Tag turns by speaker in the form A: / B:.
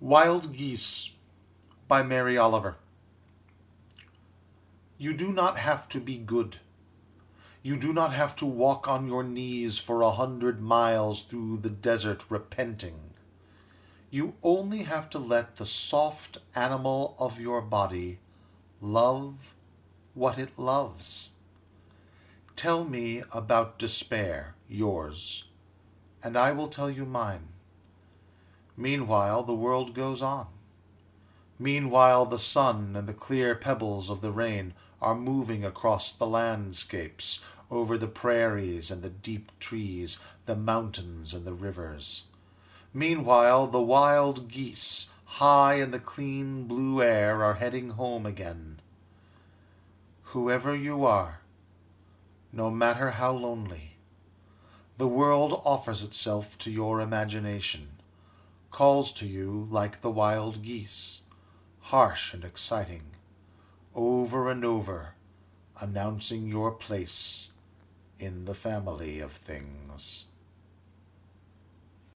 A: Wild Geese by Mary Oliver. You do not have to be good. You do not have to walk on your knees for 100 miles through the desert repenting. You only have to let the soft animal of your body love what it loves. Tell me about despair, yours, and I will tell you mine. Meanwhile, the world goes on. Meanwhile, the sun and the clear pebbles of the rain are moving across the landscapes, over the prairies and the deep trees, the mountains and the rivers. Meanwhile, the wild geese, high in the clean blue air, are heading home again. Whoever you are, no matter how lonely, the world offers itself to your imagination, calls to you like the wild geese, harsh and exciting, over and over, announcing your place in the family of things.